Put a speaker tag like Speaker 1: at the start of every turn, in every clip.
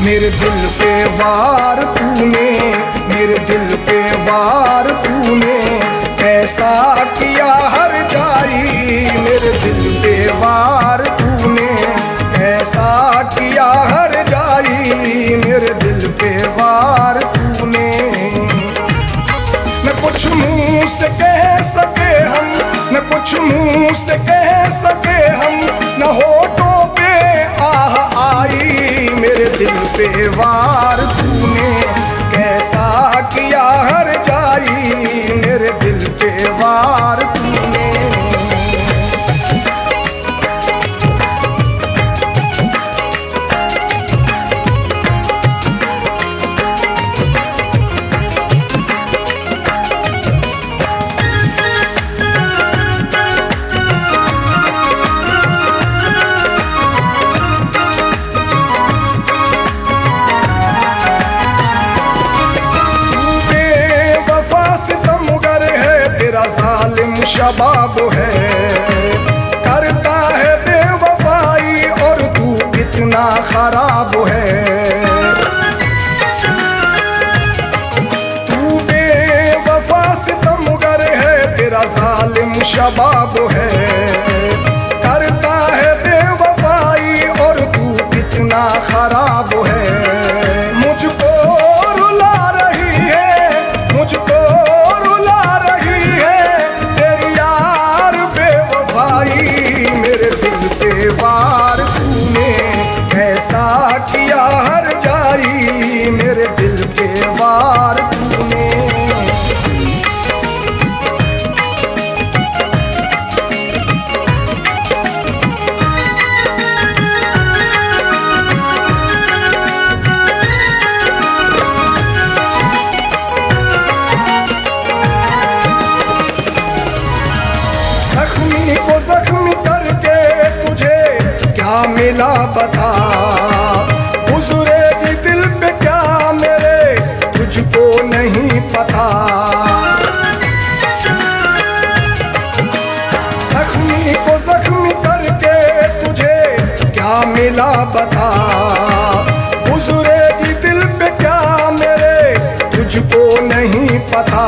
Speaker 1: मेरे दिल पे वार तूने, मेरे दिल पे वार तूने ऐसा किया हर जाई। मेरे दिल पे वार तूने ऐसा किया हर जाई। मेरे दिल पे वार तूने। न कुछ मुंह से कह सके हम, न कुछ मुंह से कह सके हम, न होठों पे आह आई। मेरे दिल पे वार तूने कैसा किया हर जाई। मेरे दिल पे वार तूने। ज़ालिम शबाब है, करता है बेवफाई और तू कितना खराब है। तू बेवफा सितमगर है, तेरा ज़ालिम शबाब है, करता है बेवफाई और तू कितना खराब है। मुझको रुला रही है, मुझको वार तूने ऐसा किया हर जाई। मेरे दिल पे वार तूने। जख्मी को जख्मी करके क्या मिला बता, गुजरेगी दिल पे क्या मेरे तुझको नहीं पता। जख्मी को जख्मी करके तुझे क्या मिला बता, गुजरेगी दिल पे क्या मेरे तुझको नहीं पता।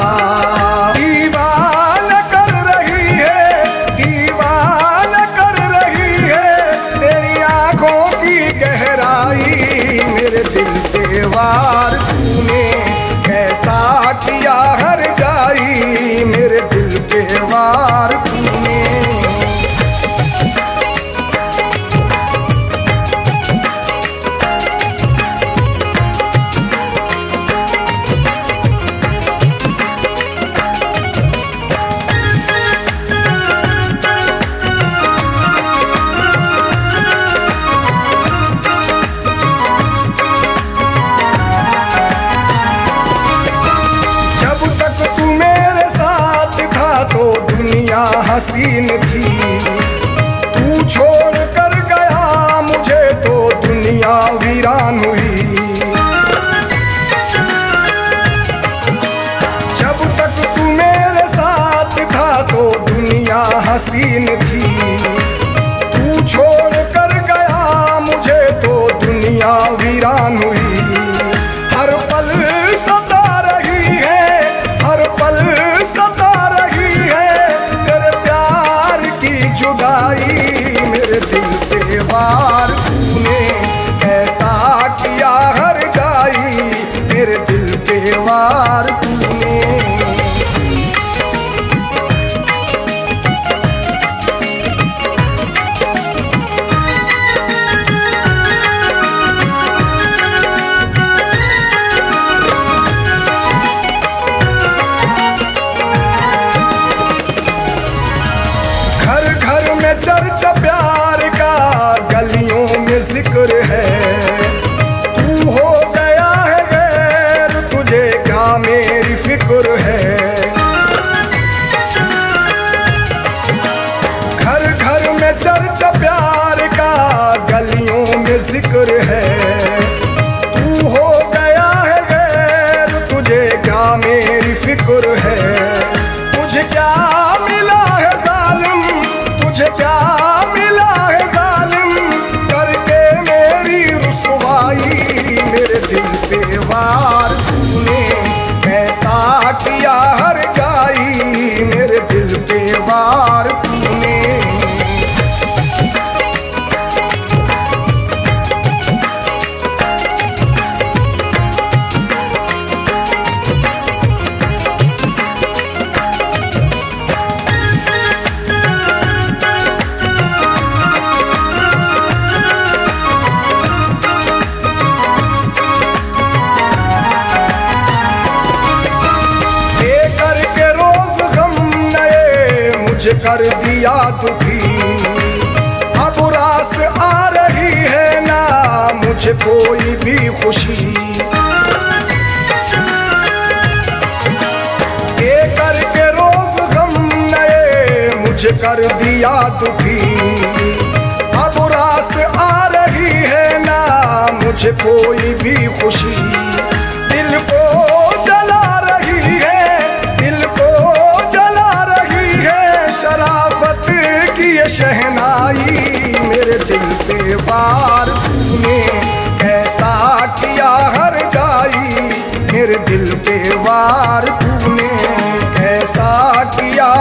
Speaker 1: दीवाना कर रही है, दीवाना कर रही है तेरी आंखों की गहराई। मेरे दिल पे वार तूने कैसा किया हर जाई। मेरे दिल पे वार तूने। तो दुनिया हसीन थी, तू छोड़ कर गया मुझे तो दुनिया वीरान हुई। जब तक तू मेरे साथ था तो दुनिया हसीन थी, तू छोड़ कर गया मुझे तो दुनिया वीरान हुई। हर पल सता रही है, हर पल सता रही है तेरे प्यार की जुदाई। मेरे दिल पे वार तूने ऐसा किया हर जाई। मेरे दिल पे वार तूने। चर्चा प्यार का गलियों में जिक्र है, तू हो गया है गैर तुझे क्या मेरी फिक्र है। घर घर में चर्चा प्यार का गलियों में जिक्र है, तू हो गया है गैर तुझे क्या मेरी फिक्र है। तुझे क्या मिला है जालिम, तुझे क्या मिला है जालिम करके मेरी मुझे कर दिया दुखी। अब रास आ रही है ना मुझे कोई भी खुशी, ये करके रोज गम नए मुझे कर दिया दुखी। अब रास आ रही है ना मुझे कोई भी खुशी, दिल को जला रही है, दिल को जला रही है शराफत की ये शहनाई। मेरे दिल पे वार तूने कैसा किया हर जाई, मेरे दिल पे वार तूने कैसा किया